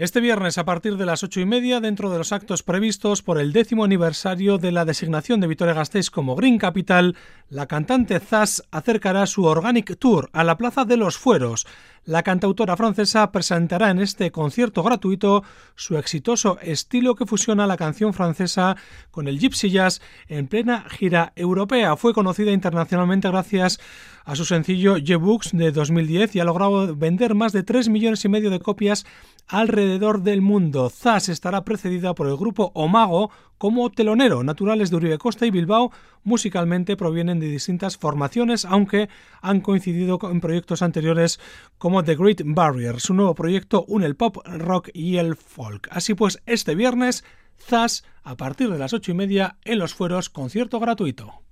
Este viernes, a partir de las 8:30, dentro de los actos previstos por el 10º aniversario de la designación de Vitoria-Gasteiz como Green Capital, la cantante Zaz acercará su Organic Tour a la Plaza de los Fueros. La cantautora francesa presentará en este concierto gratuito su exitoso estilo que fusiona la canción francesa con el gypsy jazz en plena gira europea. Fue conocida internacionalmente gracias a su sencillo Je Books de 2010 y ha logrado vender más de 3,5 millones de copias alrededor del mundo. Zaz estará precedida por el grupo Omago como telonero. Naturales de Uribe Costa y Bilbao, musicalmente provienen de distintas formaciones, aunque han coincidido en proyectos anteriores como The Great Barrier. Su nuevo proyecto une el pop, rock y el folk. Así pues, este viernes, Zaz, a partir de las 8:30 en Los Fueros, concierto gratuito.